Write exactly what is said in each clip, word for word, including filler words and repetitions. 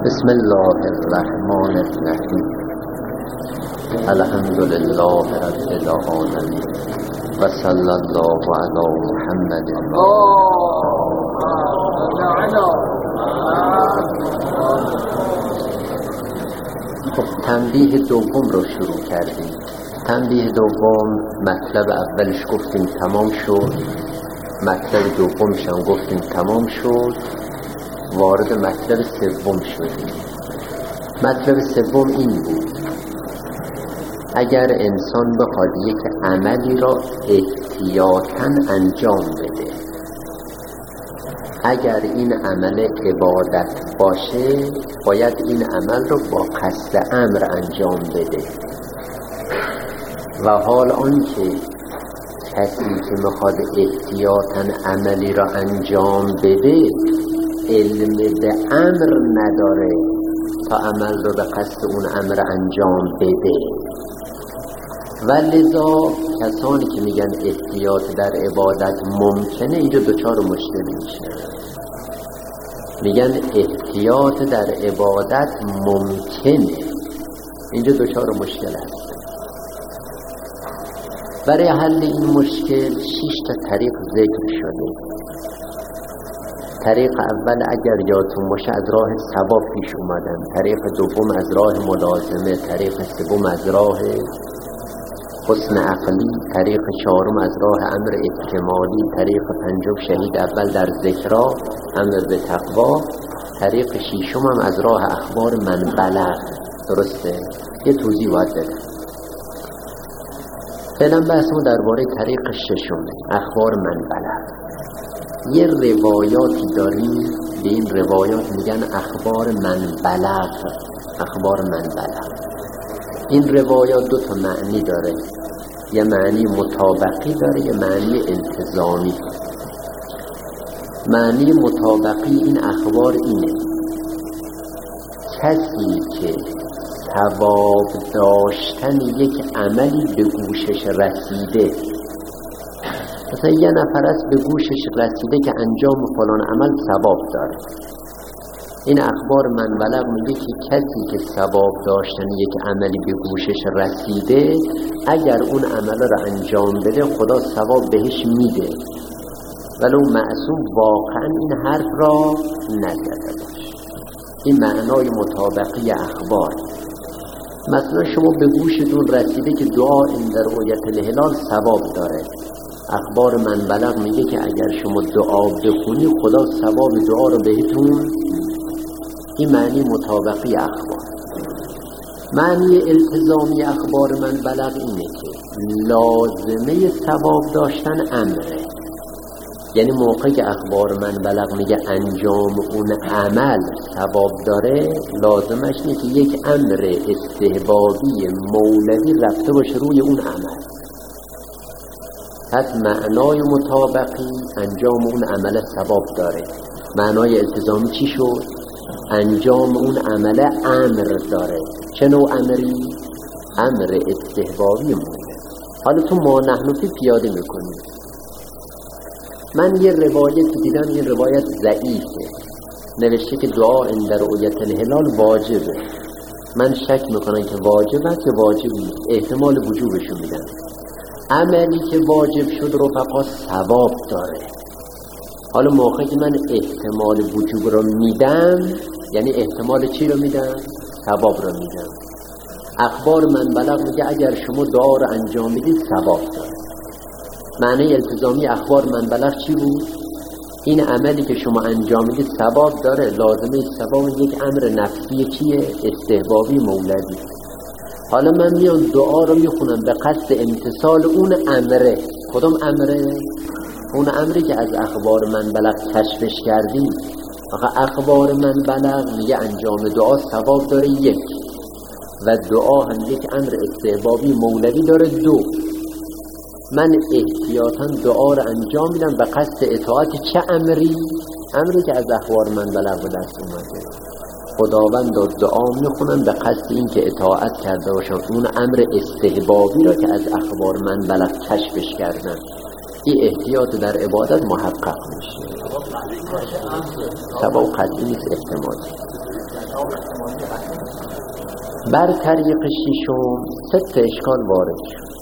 بسم الله الرحمن الرحیم. الحمد لله رب العالمین و صلی الله علی محمد. خب تنبیه دوم رو شروع کردیم. تنبیه دوم مطلب اولش گفتیم تمام شد، مطلب دومش هم گفتیم تمام شد، وارد مطلب سوم شدیم. مطلب سوم این بود: اگر انسان بخواد یک عملی را احتیاطاً انجام بده، اگر این عمل عبادت باشه باید این عمل را با قصد امر انجام بده. و حال آنکه کسی که میخواد احتیاطاً عملی را انجام بده علم به امر نداره تا عمل رو به قصد اون امر انجام بده، و لذا کسانی که میگن احتیاط در عبادت ممکنه اینجا دوچار مشکلی میشه. میگن احتیاط در عبادت ممکنه، اینجا دوچار مشکل هست. برای حل این مشکل شش تا طریق ذکر شده. طریق اول اگر یادتون باشه از راه ثواب پیش اومدن، طریق دوم از راه ملازمه، طریق سوم از راه حسن عقلی، طریق چهارم از راه امر احتمالی، طریق پنجم شهید اول در ذکرا امر به تقوا، طریق ششم هم از راه اخبار من بلغ. درسته؟ یه توضیح باید بدم. فعلا بحثمون درباره طریق ششم اخبار من بلغ. یه روایاتی داریم، به این روایات میگن اخبار من بلغ. اخبار من بلغ این روایات دو تا معنی داره، یه معنی مطابقی داره، یه معنی التزامی. معنی مطابقی این اخبار اینه: کسی که ثواب داشتن یک عملی به گوشش رسیده، مثلا یه نفر از به گوشش رسیده که انجام فلان عمل ثواب داره، این اخبار من بلغ میگه که کسی که ثواب داشتن یک عملی به گوشش رسیده اگر اون عمل را انجام بده خدا ثواب بهش میده، ولو معصوم واقعا این حرف را نزده باشه. این معنای مطابقی اخبار. مثلا شما به گوشتون رسیده که دعا عند رؤیت الهلال ثواب داره، اخبار من بلغ میگه که اگر شما دعا بخونی خدا ثواب دعا رو بهتون. این معنی مطابقی اخبار. معنی التزامی اخبار من بلغ اینه که لازمه ثواب داشتن امره، یعنی موقعی که اخبار من بلغ میگه انجام اون عمل ثواب داره، لازمش اینه که یک امر استحبابی مولوی رفته باشه روی اون عمل. پس معنای مطابقی انجام اون عمل ثواب داره. معنای التزامی چی شد؟ انجام اون عمل امر داره. چه نوع امری؟ امر استحبابی مونه. حالا تو ما نحن فی پیاده میکنی. من یه روایت دیدم، این روایت ضعیفه، نوشته که دعا عند رؤیت الهلال واجبه. من شک میکنم که واجب است که واجب نیست، احتمال وجوبشو میدن. عملی که واجب شد رفقا ثواب داره. حالا موقعی که من احتمال وجوب رو میدم، یعنی احتمال چی رو میدم؟ ثواب رو میدم. اخبار من بلغ میگه اگر شما دعا رو انجام بدید ثواب داره. معنی التزامی اخبار من بلغ چی بود؟ این عملی که شما انجام میدید ثواب داره، لازمه ثواب یک امر نفسی چیه؟ استحبابی مولوی. حالا من میان دعا رو میخونم به قصد امتثال اون امره. کدوم امره؟ اون امری که از اخبار من بلغ کشفش کردیم. آخه اخبار من بلغ میگه انجام دعا ثواب داره یک، و دعا هم یک امر استحبابی مولوی داره دو. من احتیاطاً دعا رو انجام میدم به قصد اطاعت چه امری؟ امری که از اخبار من بلغ به دست اومده. خداوند و دعا میخونن به قصد این که اطاعت کرده باشن اون امر استحبابی را که از اخبار من بلغ کشفش کردن. این احتیاط در عبادت محقق میشه. ثواب قطعی نیست، احتمالی. بر طریق ششم سه تا اشکال وارد شد.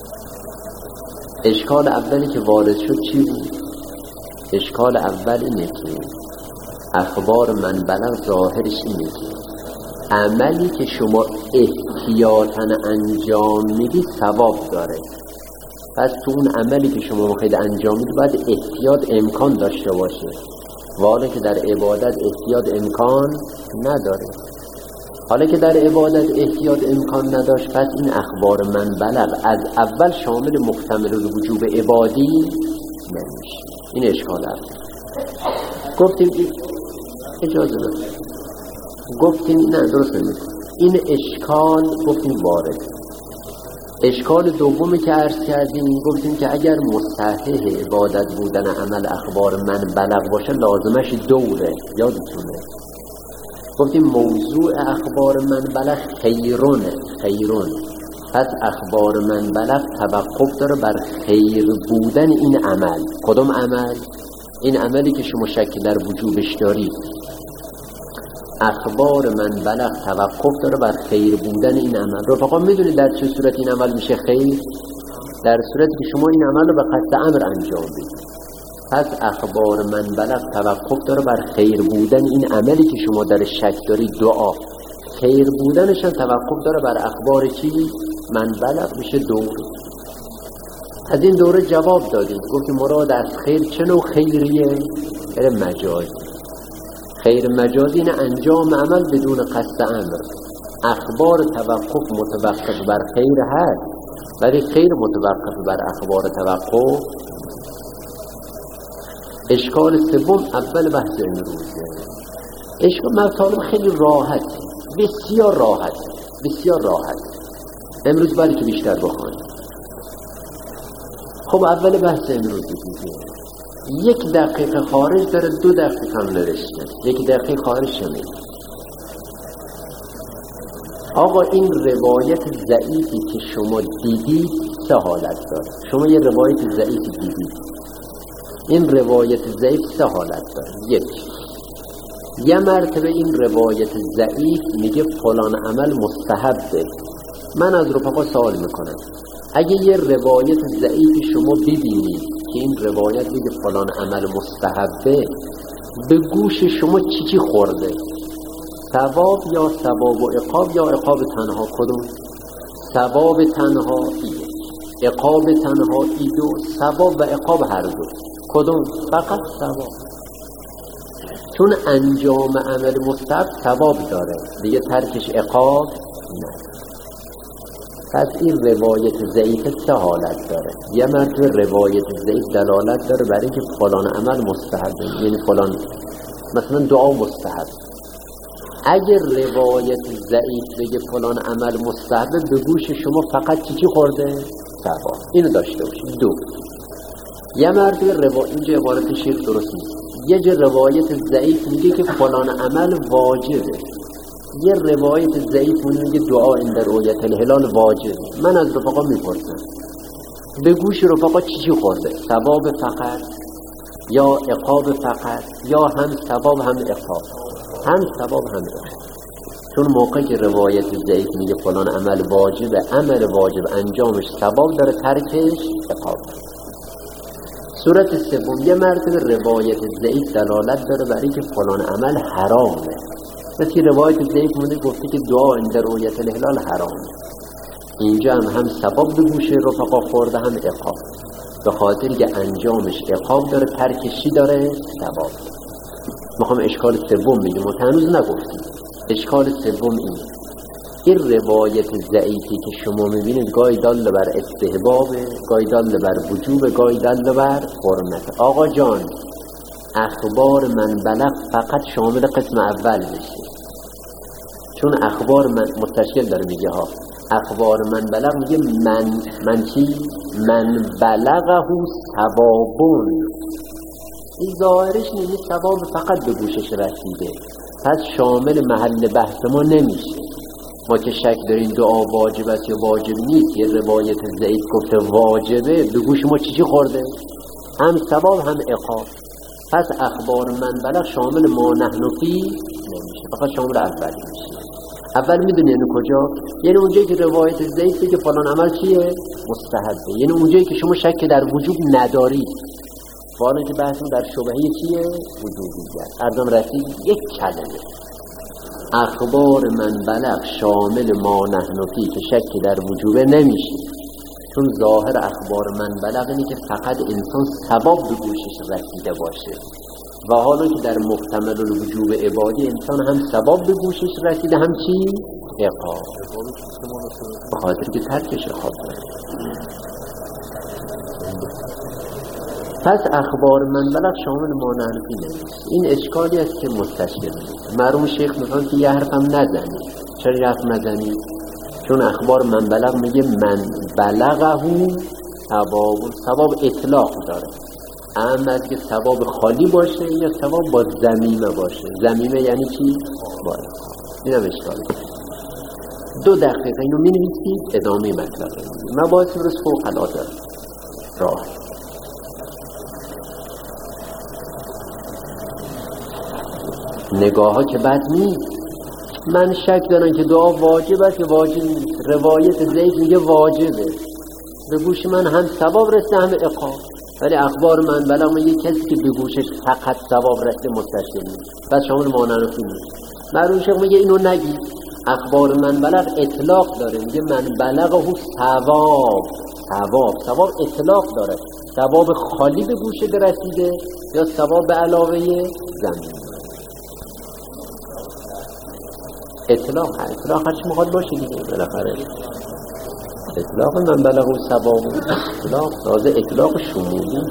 اشکال اولی که وارد شد چی بود؟ اشکال اول اینه که اخبار من بلغ ظاهرش اینه که عملی که شما احتیاطاً انجام میدی ثواب داره. پس تو اون عملی که شما میخواید انجام میدی باید احتیاط امکان داشته باشه، حالا که در عبادت احتیاط امکان نداره. حالا که در عبادت احتیاط امکان نداشت، پس این اخبار من بلغ از اول شامل محتمل الوجوب عبادی نمیشه. این اشکال هست. گفتیم اجازه بده گفتیم نه درست نمیشه. این اشکال گفتیم وارد. اشکال دومی که عرض کردیم گفتیم که اگر مصحح عبادت بودن عمل اخبار من بلغ باشه لازمش دوره. یادتونه گفتیم موضوع اخبار من بلغ خیرونه خیرون پس اخبار من بلغ توقف داره بر خیر بودن این عمل. کدوم عمل؟ این عملی که شما شک در وجوبش دارید. اخبار من بلغ توقف داره بر خیر بودن این عمل. رفقا میدونید در چه صورت این عمل میشه خیر؟ در صورتی که شما این عمل رو به قصد امر انجام بدید. پس اخبار من بلغ توقف داره بر خیر بودن این عملی که شما در شک دارید. دعا خیر بودنش هم توقف داره بر اخبار چی؟ من بلغ. میشه دوره. از این دوره جواب دادیم. گفتیم مراد از خیر چه نوع خیریه؟ خیر مجازی. خیر مجازی نه انجام عمل بدون قصد امر. اخبار توقف متوقف بر خیر هست، ولی خیر متوقف بر اخبار توقف. اشکال سوم اول بحث امروزه. اشکال مطالب خیلی راحت، بسیار راحت بسیار راحت امروز باید که بیشتر بخوانیم. خب اول بحث امروز دیگه یک دقیقه خارج داره، دو دقیقه هم نوشته. یک دقیقه خارج شمید. آقا این روایت ضعیفی که شما دیدید سه حالت داره. شما یه روایت ضعیفی دیدید، این روایت ضعیف سه حالت داره. یک، یه مرتبه این روایت ضعیف میگه فلان عمل مستحبه. من از رفقا سوال میکنم اگه یه روایت ضعیف شما ببینید که این روایت میگه فلان عمل مستحبه، به گوش شما چی چی خورده؟ ثواب یا ثواب و عقاب یا عقاب تنها؟ کدوم؟ ثواب تنها یک، عقاب تنها ای دو، ثواب و عقاب هر دو. کدوم؟ فقط ثواب. چون انجام عمل مستحب ثواب داره دیگه، ترکش عقاب نه. پس این روایت ضعیف سه حالت داره. یه مرتبه روایت ضعیف دلالت داره برای که فلان عمل مستحبه، یعنی فلان مثلا دعا مستحب. اگر روایت ضعیف بگه فلان عمل مستحبه، به گوش شما فقط چی چی خورده؟ ثواب. اینو داشته باشید. دو، یه مرتبه روایت، اینجا عبارت شیخ درست نیست، یه جا روایت ضعیف میگه که فلان عمل واجبه، یه روایت ضعیف میگه دعا عند رؤیت الهلال واجب. من از رفقا میپرسم به گوش رفقا چی چی خورده؟ ثواب فقط یا عقاب فقط یا هم ثواب هم عقاب؟ هم ثواب هم عقاب. چون موقعی که روایت ضعیف میگه فلان عمل واجبه، عمل واجب انجامش ثواب داره، ترکش عقاب. صورت سوم، یه مرتبه روایت ضعیف دلالت داره برای که فلان عمل حرامه. مثل روایت ضعیف مونده گفته که دعا عند رؤیت الهلال حرامه. اینجا هم هم ثواب به گوش رفقا خورده، هم عقاب، به خاطر که انجامش عقاب داره، ترکشی داره ثواب. میخوام اشکال سوم میگم و هنوز نگفتیم. اشکال سوم این این روایت ضعیفی که شما میبینید گاهی دال بر استحبابه، گاهی دال بر وجوب، گاهی دال بر حرمت. آقا جان، اخبار من بلغ فقط شامل قسم اول میشه، چون اخبار من مستشکل داره میگه ها. اخبار من بلغ میگه من من چی؟ من بلغه ثوابون. این ظاهرش نیست ثواب فقط به گوشش رسیده، پس شامل محل بحث ما نمیشه. ما که شک داریم دعا واجب است یا واجب نیست، یه روایت ضعیف گفته واجبه، به گوش ما چی چی خورده؟ هم ثواب هم عقاب. پس اخبار من بلغ شامل ما نحن فی نمیشه. فقط شامل اولی میشه. اول میدونی یعنی کجا؟ یعنی اونجایی که روایت ضعیفه که فلان عمل چیه؟ مستحبه. یعنی اونجایی که شما شک در وجوب نداری. فلان که بحثون در شبهه چیه؟ وجوبیت. ارزم رسید یک کلمه اخبار من بلغ شامل ما نحن فی که شک در وجوبه نمیشه، چون ظاهر اخبار من بلغ اینه که فقط انسان ثواب به گوشش رسیده باشه و حالا که در محتمل الوجوب عبادی انسان هم ثواب به گوشش رسیده هم چی؟ عقاب، به خاطر که ترکش عقاب داره. پس اخبار من بلغ شامل ما نحن فی نمیشه. این اشکالی است که مستشکل میشه. مرحوم شیخ میگن که یه حرف هم نزنی. چرا یه حرف نزنی؟ چون اخبار من بلغ میگه من بلغه ثواب، ثواب اطلاق داره، اما از که ثواب خالی باشه یا ثواب با ضمیمه باشه. ضمیمه یعنی چی؟ باید. این هم اشکالی. دو دقیقه اینو می نویسید، ادامه مطلب مباحث برس فوق العاده راه. نگاه ها که بد نیست. من شک دارم که دعا واجب است که واجب نیست. روایت ضعیف میگه واجبه، به گوش من هم ثواب رسته هم عقاب، ولی اخبار من بلغ میگه کسی که به گوشش فقط ثواب رسته مستشکل نیست، پس شامل مانعرفی نیست. مرحوم شیخ میگه اینو نگی. اخبار من بلغ اطلاق داره، میگه من بلغه ثواب، ثواب ثواب اطلاق داره، ثواب خالی به گوشه رسیده یا ثواب به علاوه زمین. اطلاق اطلاق هرچی مخواد باشه دیگه بالاخره. اطلاق من بلغه ثواب، اطلاق تازه اطلاق شمولی.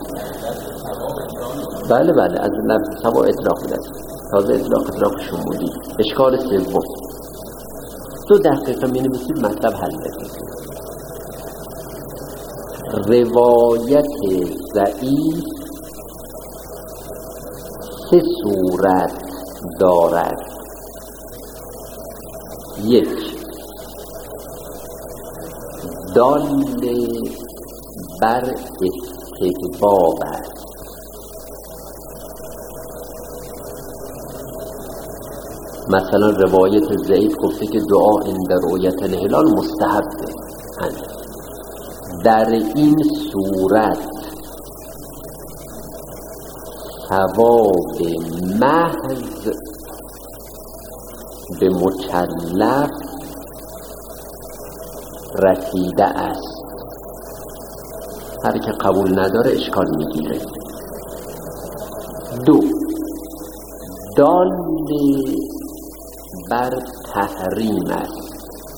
بله بله از لفظ ثواب اطلاق بوده، تازه اطلاق اطلاق شمولی. اشکال سوم، دو دقیقه می نویسید مطلب حل بکنید. روایت ضعیف سه صورت دارد. یک، دال بر استحباب است. مثلا روایت ضعیف گفته که دعا عند رؤیت الهلال مستحبه. در این صورت ثواب محض به مکلف رسیده است. هر که قبول نداره اشکال میگیره. دو، دال بر تحریم است.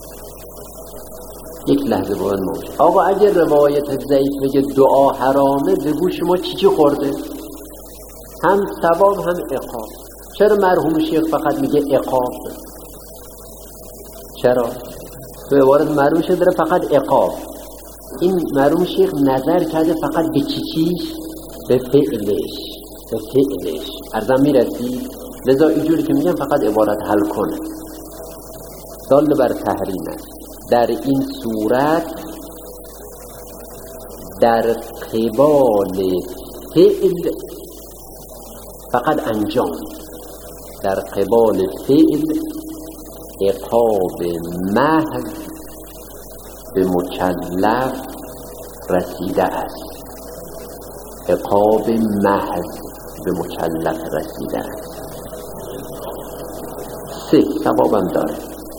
یک لحظه باید موش آقا اگر روایت ضعیف بگه دعا حرامه، به گوش ما چی چی خورده؟ هم ثواب هم عقاب. چرا مرحوم شیخ فقط میگه عقاب؟ چرا؟ تو عبارت مرحوم شیخ داره فقط عقاب. این مرحوم شیخ نظر کرده فقط به چی چیش؟ به فعلش، به فعلش ارزم میرسی. لذا اینجوری که میگم فقط عبارت حل کنه. دال بر تحریم است. در این صورت در قبال فعل فقط انجام، در قبال فعل عقاب محض به مکلف رسیده است. عقاب محض به مکلف رسیده است. سه، ثوابم داره.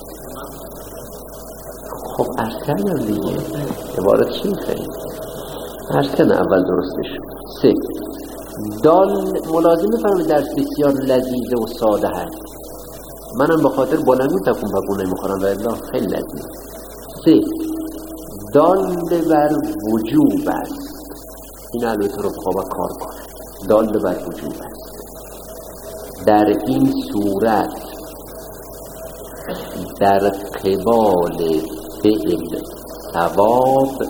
خب عرض کردم دیگه، عبارت چی خیلی عرض کردم اول درسته شد. سه، دال ملازمه فرمه درس بسیار لذیذه و ساده هست. منم به خاطر بلنگو تکون بگونه میخورم و الله خیلی لذیذ. سه، دال بر وجوب است. این البته رو بخواه کار کنه. دال بر وجوب است. در این صورت در قبال فعل ثواب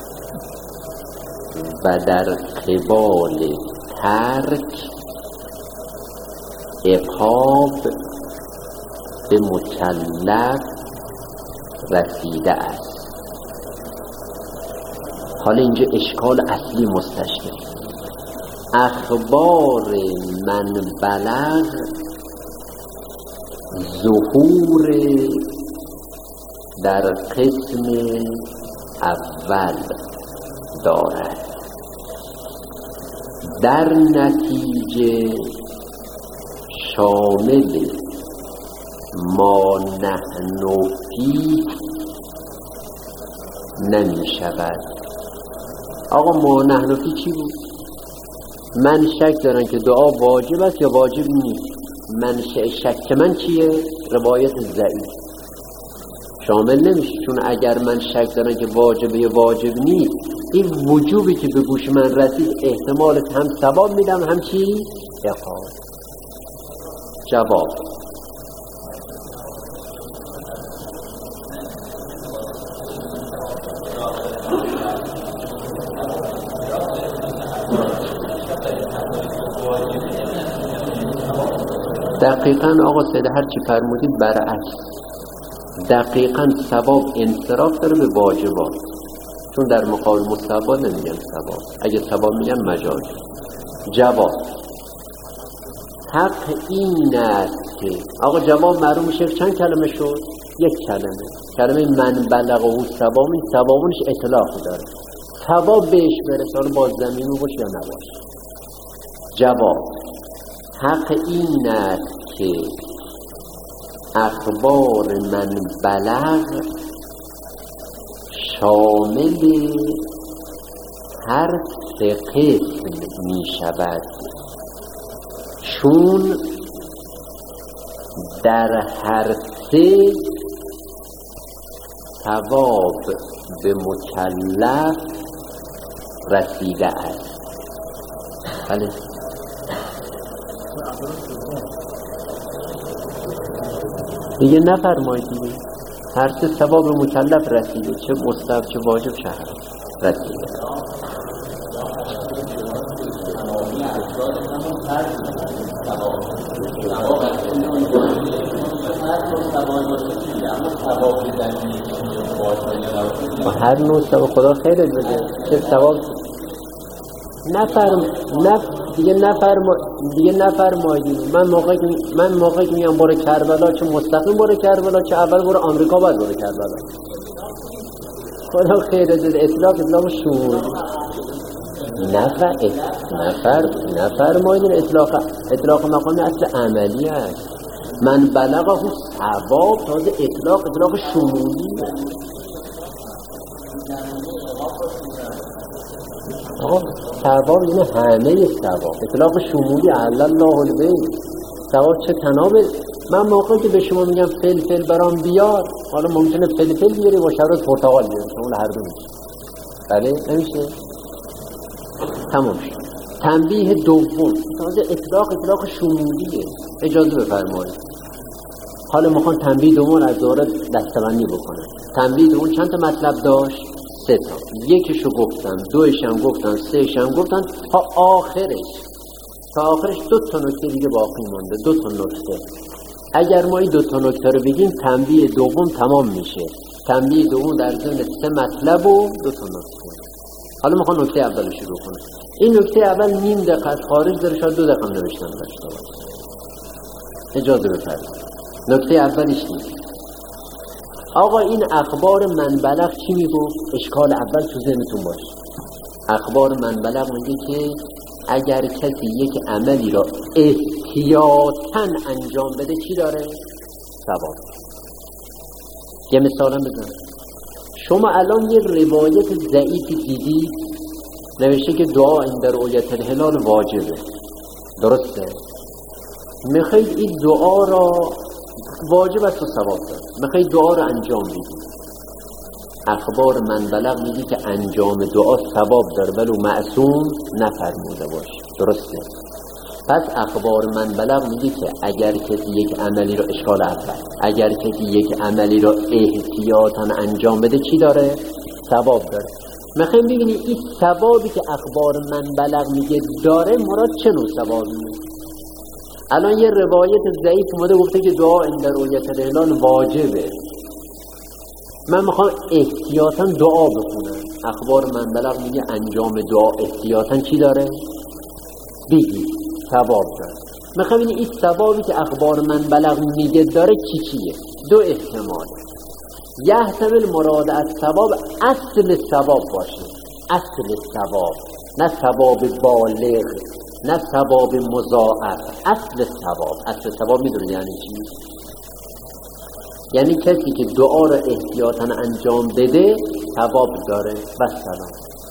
و در قبال ترک عقاب به مکلف رسیده است. حالا اینجا اشکال اصلی مستشکل. اخبار من بلغ ظهور در قسم اول دارد، در نتیجه شامل ما نحن فیه نمی شود. آقا ما نحن فیه چی بود؟ من شک دارم که دعا واجب است یا واجب نیست. من شک من چیه؟ روایت ضعیف شامل نمیشه، چون اگر من شک دارم که واجبه یا واجب نیست، این وجوبی که به گوش من رسید احتمالت هم ثواب میدم هم چی؟ عقاب. جواب دقیقاً آقا سیده هر چی فرمودید برعکس، دقیقاً ثواب انصراف داره به واجبات، چون در مقابل مستحبات نمیگن ثواب، اگه ثواب میگن مجاز. جواب حق این است که آقا جواب معلوم میشه چند کلمه شد؟ یک کلمه، کلمه من بلغه و ثواب، این ثوابونش اطلاق داره، ثواب بهش برسه با زمینو باشه یا نباشه. جواب حق این است که اخبار من بلغ شامل هر سه قسم می شود، چون در هر سه ثواب به مکلف رسیده است. بله دیگه نفرمایید دیگه، هر سه ثواب مکلف رسیده، چه مستحب چه واجب شهر رسیده. هر نوع ثواب خدا خیرت بده، چه ثواب نفرم نف دیگه نفرما دیگه نفرمایید. من موقعی من موقعی که میام برو کربلا، چه مستقیم برو کربلا چه اول برو آمریکا بعد برو کربلا. خدا خیرت بده. اطلاق اطلاق شمول نفر نفر نفرمایید. اطلاق اطلاق مقام اصل عملی است. من بلغه ثواب، تازه اطلاق اطلاق شمولی. آقا ثواب یعنی همه ثواب، اطلاق شمولی. علی الله البیت ثواب چه تنابه. من موقعی که به شما میگم فلفل برام بیار، حالا ممکنه فلفل بیاری با شرط پرتقال بیاری، شما هر دو میشه. بله نمیشه. تمام شد. تنبیه دوم تازه اطلاق اطلاق شمولیه. اجازه بفرمایید. حالا میخوان تنبیه دوم از دوره دستبندی بکنن. تنبیه دوم چند تا مطلب داشت؟ سه تا. یکیشو گفتن، دویش هم گفتن، سهش هم گفتن، تا آخرش تا آخرش دو تا نکته دیگه باقی مونده. دو تا نکته. اگر ما این دو تا نکته رو بگیم تنبیه دوم تمام میشه. تنبیه دوم در ضمن سه مطلب و دو تا نکته. حالا میخوام نکته اول شروع کنم. این نکته اول نیم دقیقه از خارج داره، شاید دو دقیقه نوشتم داشته باشه. اجازه بفرمایید. نکته اولیش نیست. آقا این اخبار من بلغ چی میگفت؟ اشکال اول تو ذهنتون باشه. اخبار من بلغ میگه که اگر کسی یک عملی را احتیاطاً انجام بده چی داره؟ ثواب. یه مثالم بزن. شما الان یه روایت ضعیفی دیدید نوشته که دعا عند رؤیت الهلال واجبه، درسته؟ میخواید این دعا را واجب است و ثواب داره، میخواید دعا را انجام بدید. اخبار من بلغ میگه که انجام دعا ثواب داره ولو معصوم نفرموده باشه، درسته؟ پس اخبار من بلغ میگه که اگر کسی یک عملی را اشکال اول اگر کسی یک عملی را احتیاطاً انجام بده چی داره؟ ثواب داره. میخوایم ببینیم این ثوابی که اخبار من بلغ میگه داره مراد چه نوع ثوابی؟ الان یه روایت ضعیف اومده گفته که دعا عند رؤیت الهلال واجبه. من میخوام احتیاطاً دعا بخونم. اخبار من بلغ میگه انجام دعا احتیاطاً چی داره؟ بگی ثواب داره. میخوام این این ثوابی که اخبار من بلغ میگه داره چی چیه؟ دو احتمال. یحتمل مراد از ثواب اصل ثواب باشه، اصل ثواب، نه ثواب بالغ، نه ثواب مضاعف، اصل ثواب. اصل ثواب میدونید یعنی چی؟ یعنی کسی که دعا رو احتیاطاً انجام بده ثواب داره و سلام.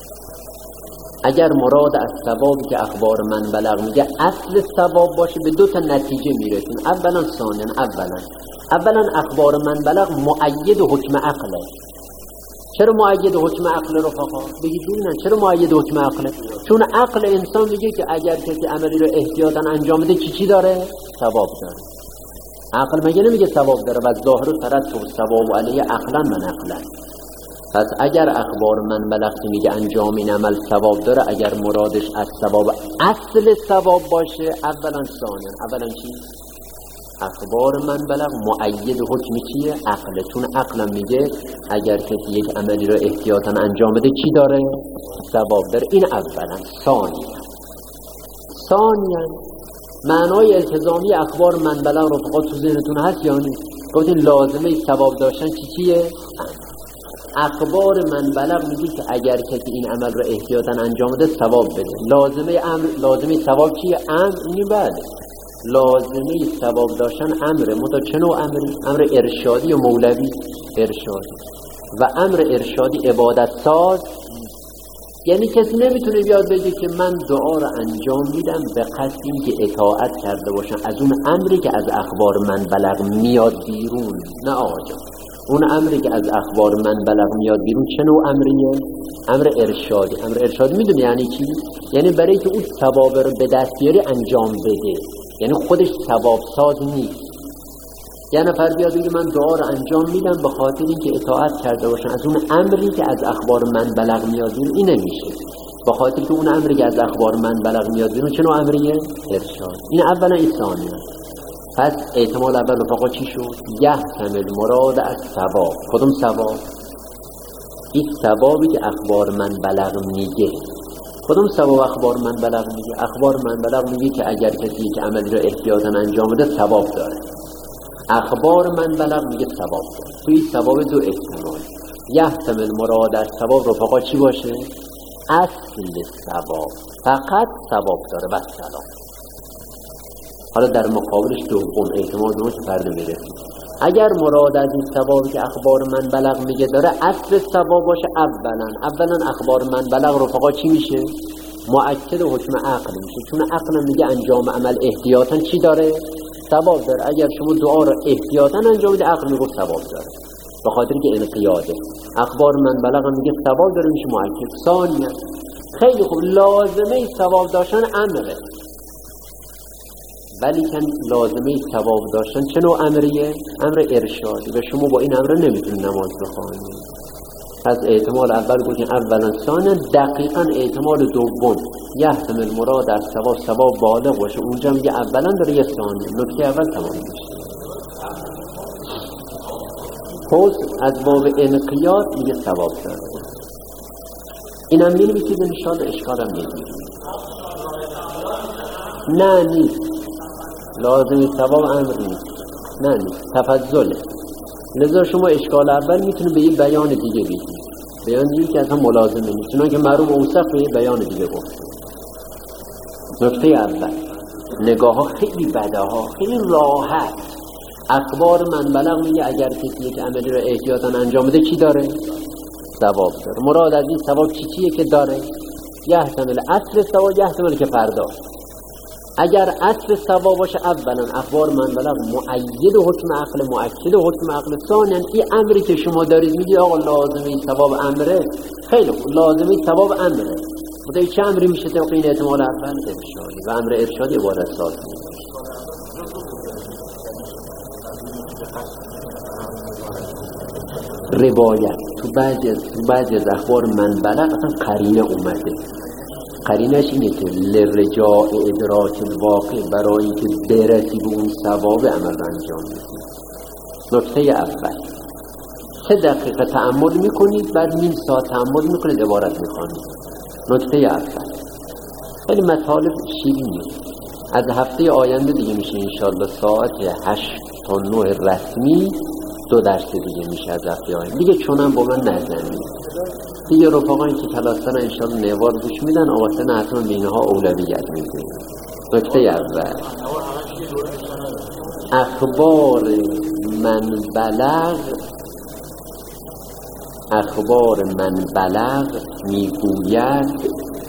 اگر مراد از ثوابی که اخبار من بلغ میگه اصل ثواب باشه به دو تا نتیجه میرسون. اولا ثانیا اولا اولا اخبار من بلغ مؤید حکم عقله. چرا مؤید حکم عقل رفقا؟ بگید ببینن چرا مؤید حکم عقله؟ چون عقل انسان میگه که اگر کسی عملی رو احتیاطاً انجام بده چی چی داره؟ ثواب داره. عقل مگه نمیگه ثواب داره و ظاهر و ترتب ثواب علیه عقلا و نقلا. پس اگر اخبار من بلغ میگه انجام این عمل ثواب داره، اگر مرادش از ثواب اصل ثواب باشه، اولا ثانیا اولا چی؟ اخبار من بلغ مؤید حکم چیه؟ عقل. چون عقل میگه اگر کسی یک عملی رو احتیاطاً انجام بده چی داره؟ ثواب داره. این اولا. ثانیا ثانیا معنای التزامی اخبار من بلغ رو فقط تو ذهنتون هست یا نیست؟ گفتین لازمه ثواب داشتن چی چیه؟ اخبار من بلغ میگه که اگر کسی این عمل رو احتیاطاً انجام بده ثواب بده. لازمه امر، لازمه ثواب چیه؟ امر. اینی بله لازمه ثواب داشتن امره. متا چه نوع امری؟ امر ارشادی و مولوی؟ ارشادی. و امر ارشادی عبادت ساز. یعنی کسی نمیتونه بیاد بگه که من دعا رو انجام میدم به قصد اینکه اطاعت کرده باشم از اون امری که از اخبار من بلغ میاد بیرون. نه آقا جان، اون امری که از اخبار من بلغ میاد بیرون چه نوع امریه؟ امر ارشادی. امر ارشادی میدونی یعنی چی؟ یعنی برای که اون ثواب رو به دست بیاری انجام بده، یعنی خودش ثواب ساز نیست. یه نفر بیاد بگه من دعا رو انجام میدم به خاطر اینکه اطاعت کرده باشم از اون امری که از اخبار من بلغ میاد بیرون، این نمیشه. به خاطر که اون امری که از اخبار من بلغ میاد بیرون چه نوع امریه؟ ارشاد. این اولا. این ثانیه. پس احتمال اول رفقا چی شد؟ یحتمل مراد از ثواب. کدوم ثواب؟ این ثوابی که اخبار من بلغ میگه. کدوم ثواب اخبار من بلغ میگه؟ اخبار من بلغ میگه که اگر کسی که عملی رو احتیاطاً انجام بده ثواب داره. اخبار من بلغ میگه ثواب داره. توی ثواب دو احتمال. یحتمل مراد از ثواب رفقا چی باشه؟ اصل ثواب، فقط ثواب داره و سلام. حالا در مقابلش دوم احتمال دوم که فرد میرسیم. اگر مراد از این ثوابی که اخبار من بلغ میگه داره اصل ثواب باشه، اولا اولا اخبار من بلغ رفقا چی میشه؟ مؤکد حکم عقل میشه. چون عقل میگه انجام عمل احتیاطاً چی داره؟ ثواب داره. اگر شما دعا رو احتیاطاً انجام میده عقل میگه ثواب داره به خاطر که انقیاده. اخبار من بلغ میگه ثواب داره میشه مؤکد. ثانیا خیلی خوب، لازمه ثواب داشتن امره، ولی که لازمه ثواب داشتن چه نوع امریه؟ امر ارشادی و شما با این امر نمیتونید نماز بخوانید. پس احتمال اول گفتیم اولا. ثانیا دقیقاً احتمال دوم یحتمل مراد از ثواب ثواب بالغ باشه. اونجا میگه اولا داره یه ثانیه. نکته اول تمام میشه. پس از باب انقیاد میگه ثواب داره. اینم می‌نویسید ان شاء الله اشکالم نمیگیره. نه نیست. لازمی ثواب امر نیست. نه نیست. تفضله. لذا شما اشکال اول میتونه به یه بیان دیگه بگید. بیان دیگه که اصلا ملازمه نیست. چون که معروف اوصف به یه بیان دیگه گفت. نکته اول نگاه ها خیلی بده ها، خیلی راحت. اخبار من بلغ میگه اگر کسی یک عملی رو احتیاطاً انجام بده چی داره؟ ثواب داره. مراد از این ثواب چی چیه که داره؟ یحتمل اصل ثواب، یحتمل که فردا. اگر اصل ثواب باشه اولا اخبار من بلغ مؤید حکم عقل، مؤکد حکم عقل. ثانیا این امری که شما دارید میگی آقا لازمه ثواب امره، خیلی خوب لازمه ثواب امره. خدای چه امری میشه طبق این احتمال اول؟ ارشادی. و امر ارشادی عبارت ساز میشه. روایت تو بعضی از تو بعضی از اخبار من بلغ اصلا قرینه اومده. قرینش اینه که لرجاء ادراک الواقع، برای اینکه برسی به اون ثواب عمل انجام بدید. نکته اول سه دقیقه تأمل میکنید، بعد نیم ساعت تأمل میکنید، عبارت میخوانید. نکته اول خیلی مطالب شیرینه. از هفته آینده دیگه میشه انشالله ساعت هشت تا نه رسمی دو درس دیگه میشه از هفته آینده دیگه، چونم با من نزنید دیگه. رفقایی که کلاستان انشالله نوار گوش میدن آواسه نه حتما به اینها اولویت میدن. نکته اول، اخبار من بلغ اخبار من بلغ میگوید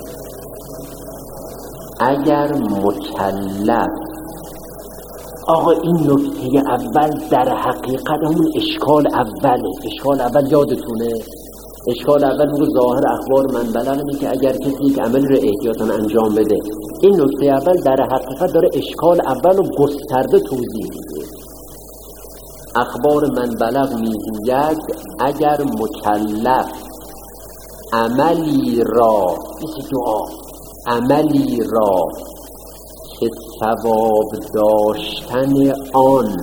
اگر مکلف. آقا این نکته اول در حقیقت همون اشکال اوله. اشکال اول یادتونه؟ اشکال اول میگه ظاهر اخبار من بلغ اینه که اگر کسی یک عمل رو احتیاطاً انجام بده. این نکته اول در حقیقت داره اشکال اول رو گسترده توضیح میده. اخبار من بلغ میگوید اگر مکلف عملی را، مثل دعا، عملی را که ثواب داشتن آن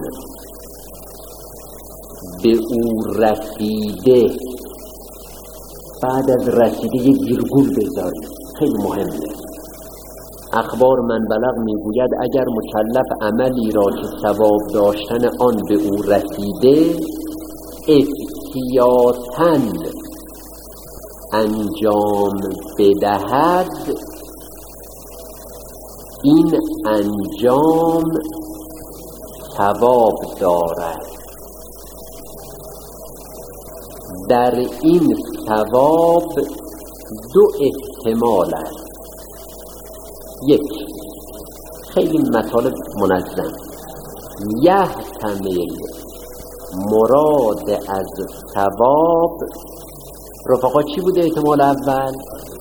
به او رسیده، بعد از رسیده یک ویرگول بذارید، خیلی مهمه. اخبار من بلغ میگوید اگر مکلف عملی را که ثواب داشتن آن به او رسیده احتیاطاً انجام بدهد، این انجام ثواب دارد. در این ثواب دو احتمال است. یک، خیلی مطالب منظم، یحتمل مراد از ثواب. رفقا چی بوده احتمال اول؟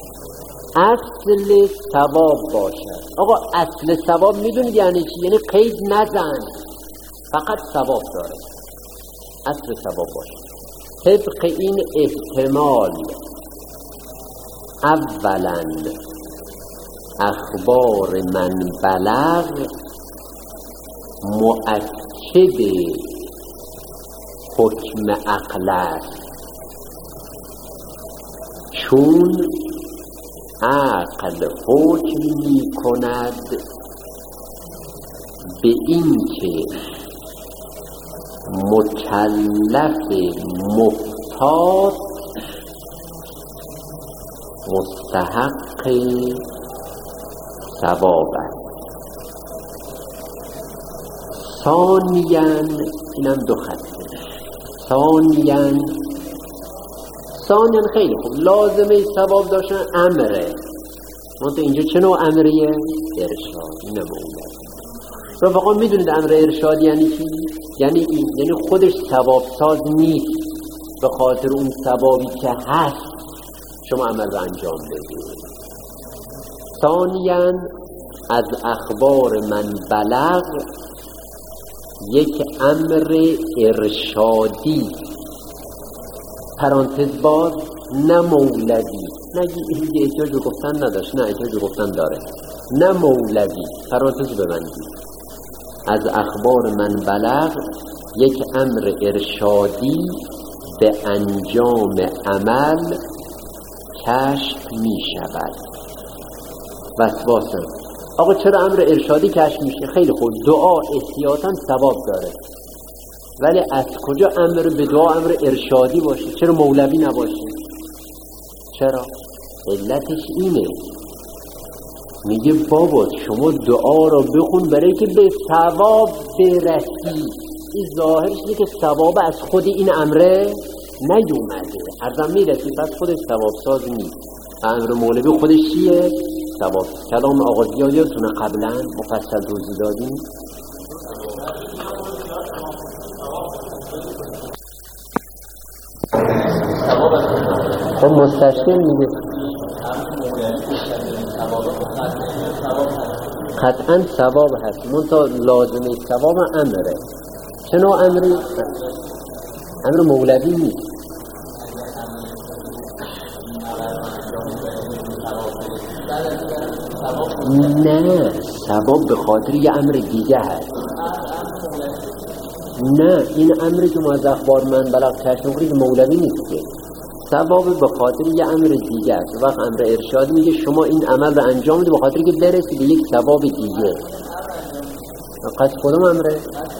اصل ثواب باشد. آقا اصل ثواب میدونید یعنی چی؟ یعنی قید نزن، فقط ثواب داره. اصل ثواب باشد. طبق این احتمال اولا اخبار من بلغ مؤکد حکم عقل است، چون عقل حکم می کند به این که مکلف محتاط مستحق ثواب است. ثانیاً، اینم دو خطه، ثانیاً ثانیاً خیلی خوب، لازمه ثواب داشتن امره. منطقه اینجا چه نوع امریه؟ ارشاد. اینم اونه. رفقا میدونید امر ارشاد یعنی چی؟ یعنی این، یعنی خودش ثواب ساز نیست، به خاطر اون ثوابی که هست شما عمل رو انجام بدید. ثانیاً از اخبار من بلغ یک امر ارشادی، پرانتز باز، نه مولوی، نه یه احتیاج به گفتن نداشت، نه احتیاج به گفتن داره، نه مولوی، پرانتز ببندید. از اخبار من بلغ یک امر ارشادی به انجام عمل کشف می شود. وسواسم آقا چرا امر ارشادی کشف میشه؟ خیلی خوب، دعا احتیاطاً ثواب داره، ولی از کجا امر به دعا امر ارشادی باشه؟ چرا مولوی نباشه؟ چرا؟ علتش اینه، میگه بابا شما دعا رو بخون برای که به ثواب برسی. این ظاهرش اینه که ثواب از خود این امره نیومده، ارزم میرسی، پس خودش ثواب ساز نیست. امر مولوی خودش چیه؟ ثواب. کلام آقا زیادتونه قبلا مفصل توضیح دادیم. خب مستشکل میگه قطعا ثواب هست، منتها لازمه ثواب امره. چه نوع امری؟ امر مولوی نیست. نه، ثواب به خاطر یه امر دیگه هست. نه، این امری که ما از اخبار من بلغ کشف می‌کنیم مولوی نیست که، ثواب به خاطر یه امر دیگه است. وقت امر ارشاد میگه شما این عمل رو انجام بده به خاطر که برسی به یک ثواب دیگه. قصد کدوم امره؟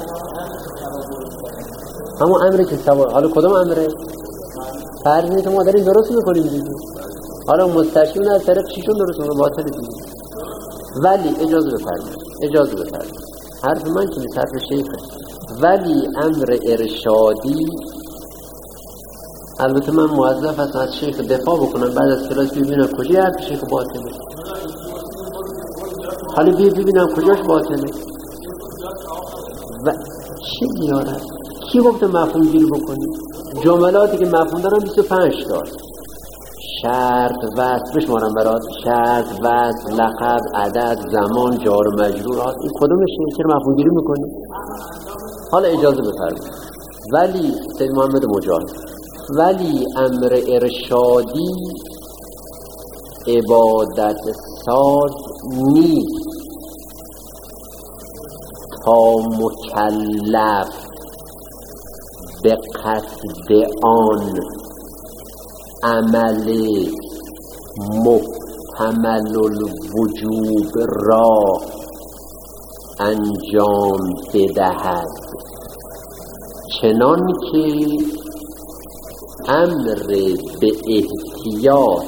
همون امره که ثواب. حالا کدوم امره؟ فرض اینه که ما داریم درست میکنیم دیگه. حالا مستشفی نه از طرف شیشون درست میکنیم باطل دیگه. ولی اجازه بفرمایید اجازه بفرمایید حرف من که نیست، حرف شیخه. ولی امر ارشادی، البته من موظف هستم از شیخ دفاع بکنم بعد از کلاس ببینم کجا حرف شیخ باطله. حالا بیا ببینم کجاش باطله و چی میاره. کی گفته مفهوم گیری بکنی؟ جملاتی که مفهوم دارن بیست و پنج تا. شرط، وصف بشمارم برات. شرط، وصف، لقب، عدد، زمان، جار و مجرورات. این کدومشه؟ چرا مفهوم گیری میکنی؟ حالا اجازه بفرمایید. ولی سید محمد مجاهد، ولی امر ارشادی عبادت ساز نیست تا مکلف به قصد آن عمل محتمل الوجوب را انجام بدهد، چنان که امر به احتیاط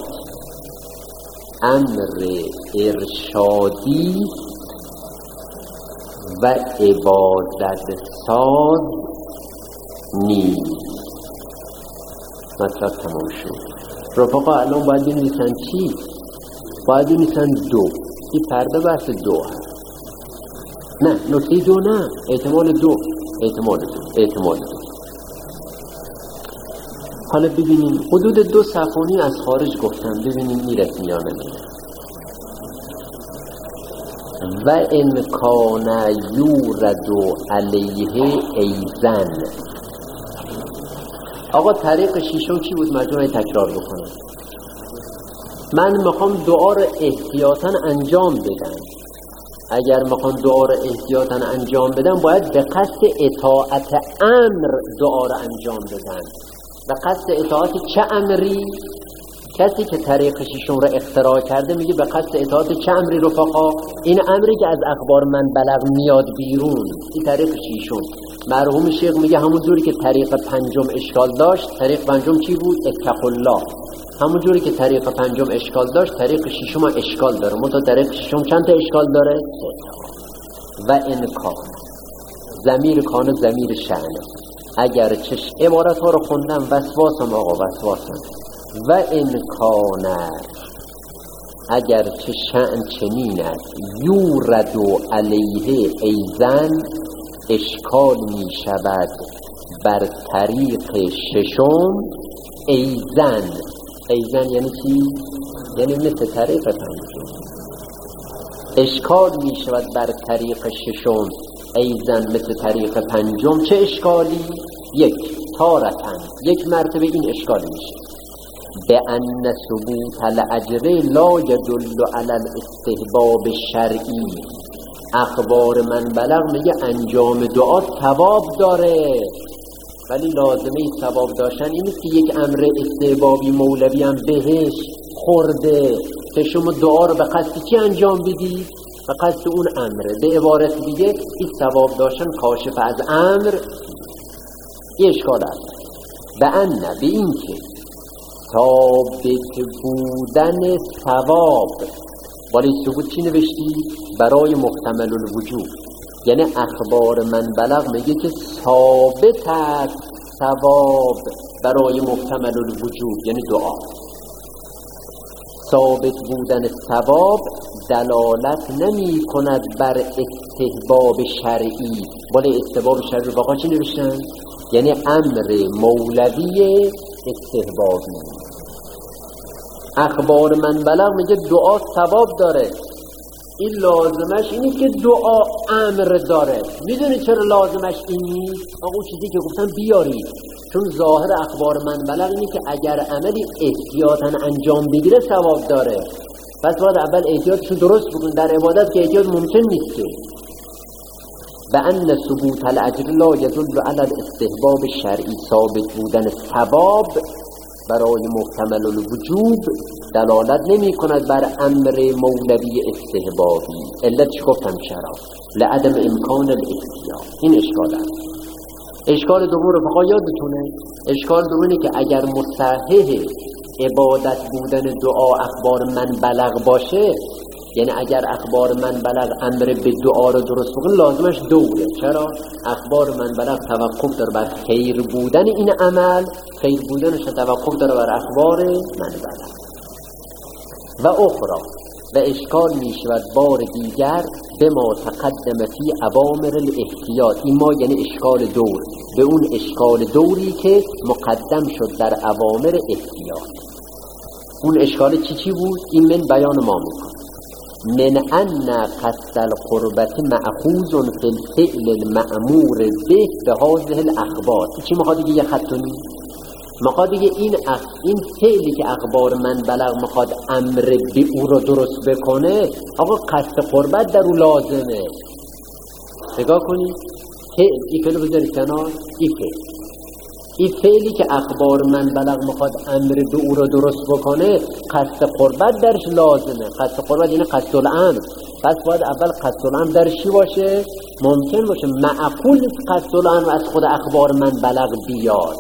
امر ارشادی و عبادت ساز نیست. مطلب تمام شد. رفقا الان باید بنویسن چی؟ باید بنویسن دو. این پرده بحث دو هست. نه نکته دو نه، احتمال دو احتمال دو احتمال دو حالا ببینیم حدود دو صفحانی از خارج گفتم، ببینیم میرسیم یا نمیرسیم. و ان کان یورد علیه ایزن. آقا طریق شیشم چی بود؟ مجموعه تکرار بکنم. من میخوام دعا رو احتیاطاً انجام بدم. اگر میخوام دعا رو احتیاطاً انجام بدم باید به قصد اطاعت امر دعا رو انجام بدم. به قصد اطاعت چه امری؟ کسی که طریق شیشم رو اختراع کرده میگه به قصد اطاعت چه امری رفقا؟ این امری که از اخبار من بلغ میاد بیرون. این طریق شیشم. مرحوم شیخ میگه همون جوری که طریق پنجم اشکال داشت، طریق پنجم چی بود؟ اتقوا الله. همون جوری که طریق پنجم اشکال داشت، طریق شیشم اشکال داره. منتها طریق شیشم چند تا اشکال داره؟ و ان کان، ضمیر کان ضمیر شأنه. اگر چش عبارت ها رو خوندم وسواسم آقا وسواسم. و ان کان، اگر چه شأن چنین است، یورد علیه ایزن، اشکال می شود بر طریق ششم ایزن. ایزن یعنی چی؟ یعنی مثل طریق پنجم. اشکال می شود بر طریق ششم ایزن مثل طریق پنجم. چه اشکالی؟ یک، تارتن، یک مرتبه این اشکال میشه. به ان ثبوت الاجر لا یدل علی الاستحباب شرعی. اخبار من بلغ میگه انجام دعا ثواب داره، ولی لازمه ثواب داشتن این نیست که یک امر استحبابی مولوی هم بهش خورده که شما دعا رو به قصد چی انجام بدید؟ به قصد اون امره. به عبارت دیگه این ثواب داشتن کاشف از امر یه اشکال است. به ان، به این که ثابت بودن ثواب، ولی ثبوت چی نوشتی؟ برای محتمل الوجوب. یعنی اخبار من بلغ میگه که ثابت است ثواب برای محتمل الوجوب، یعنی دعا. ثابت بودن ثواب دلالت نمی کند بر استحباب شرعی، ولی استحباب شرعی واقعا چی نوشتن؟ یعنی امر مولوی استحبابی. اخبار من بلغ میگه دعا ثواب داره، این لازمش اینه که دعا امر داره. میدونی چرا لازمش این نیست؟ اون چیزی که گفتم بیارید، چون ظاهر اخبار من بلغ اینه که اگر عملی احتیاطاً انجام بگیره ثواب داره، پس باید اول احتیاطشو درست بکن. در عبادت که احتیاط ممکن نیست که. به ان ثبوت الاجر لا یدل علی الاستحباب شرعی، ثابت بودن ثواب برای محتمل الوجوب دلالت نمی کند بر امر مولوی استحبابی. علتش گفتم چرا؟ لعدم امکان الاحتیاط. این اشکال است. اشکال دوم رو فقط یادتونه، اشکال دومی که اگر مصحح عبادت بودن دعا اخبار من بلغ باشه، یعنی اگر اخبار من بلغ امر به دعا رو درست بکنه، لازمش دوره. چرا؟ اخبار من بلغ توقف داره بر خیر بودن این عمل، خیر بودنش توقف داره بر اخبار من بلغ. و اخرى و اشکال می شود بار دیگر به ما تقدم فی اوامر الاحتیاط. این ما یعنی اشکال دور، به اون اشکال دوری که مقدم شد در اوامر احتیاط. اون اشکال چی چی بود؟ این من بیان ما میکن. من ان قصد القربت مأخوذ فی الفعل المأمور به به هذه الاخبار. چی میخواد دیگه؟ یه خطونی میخواد دیگه این اخ... این فعلی که اخبار من بلغ میخواد امر به او رو درست بکنه، آقا قصد قربت در او لازمه. نگاه کنید، فعل، این فعل بذارید کنار، این فعل این فعلی که اخبار من بلغ میخواد امر به او رو درست بکنه، قصد قربت درش لازمه. قصد قربت یعنی قصد الامر. پس باید اول قصد الامر درش چی باشه؟ ممکن باشه معقول قصد الامر از خود اخبار من بلغ بیاد.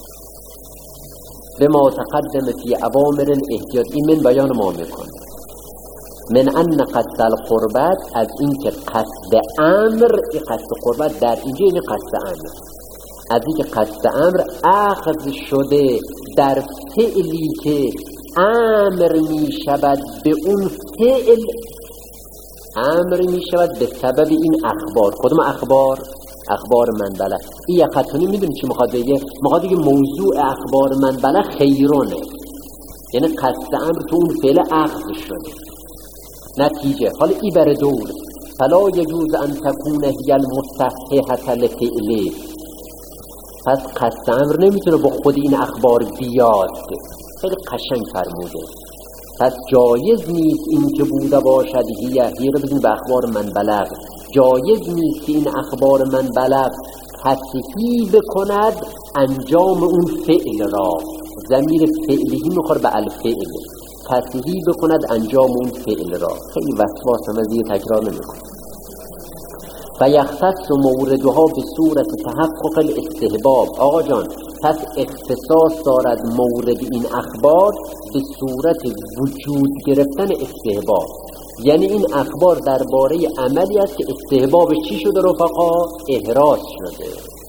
به ما تقدم فی اوامر الاحتیاط. این من بیان ما میکنه. من ان قصد القربت، از این که قصد امر، این قصد قربت در اینجا این قصد امر، از این که قصد امر اخذ شده در فعلی که امر می شود به اون فعل، امر می شود به سبب این اخبار. کدوم اخبار؟ اخبار من بلغ. این یک خطونی میدونی چی میخواد بگه؟ میخواد بگه موضوع اخبار من بلغ خیرونه، یعنی قصد امر تو اون فعل اخذ شده. نتیجه حالا ای بر دور فلا یجوز ان تکون هی المصححة لفعله. پس قصد امر نمیتونه با خود این اخبار بیاد. خیلی قشنگ فرموده. پس جایز نیست این که بوده باشد هیه هی رو بزنی به اخبار من بلغ. جایز نیست که این اخبار من بلغ تصحیح بکند انجام اون فعل را. ضمیر فعلی میخور به الفعل، تصحیح بکند انجام اون فعل را. خیلی وسواس هم از یه تکرار نمیکن. و یختص موردها به صورت تحقق الاستحباب. آقا جان، پس اختصاص دارد مورد این اخبار به صورت وجود گرفتن استحباب. یعنی این اخبار درباره عملی است که استحبابش چی شده رفقا؟ احراز شده،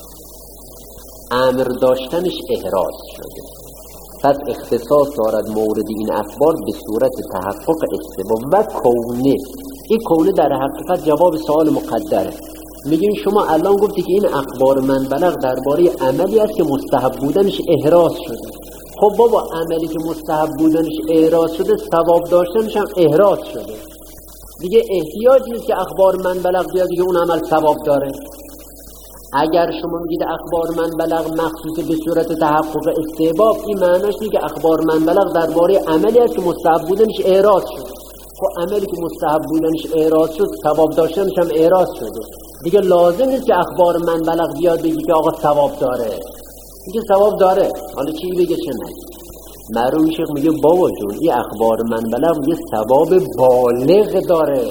امر داشتنش احراز شده. پس اختصاص دارد مورد این اخبار به صورت تحقق استحباب. و کونه، این کونه در حقیقت جواب سوال مقدره. میگیم شما الان گفتی که این اخبار من بلغ درباره عملی است که مستحب بودنش احراز شده. خب بابا، عملی که مستحب بودنش احراز شده، ثواب داشتنش هم احراز شده. دیگه احتیاج نیست که اخبار من بلغ بیاد دیگه اون عمل ثواب داره. اگر شما میگید اخبار من بلغ مخصوص به صورت تحقق استحباب، این معناش اینه که اخبار من بلغ درباره عملی است که مستحب بودنش احراز شده. خب عملی که مستحب بودنش احراز شد، ثواب داشتنش هم احراز شده. دیگه لازم نیست که اخبار من بلغ بیاد بگی که آقا ثواب داره. دیگه ثواب داره، حالا چی بگه چه نگه. مرحوم شیخ میگه بابا جون، این اخبار من بلغ میگه ثواب بالغ داره،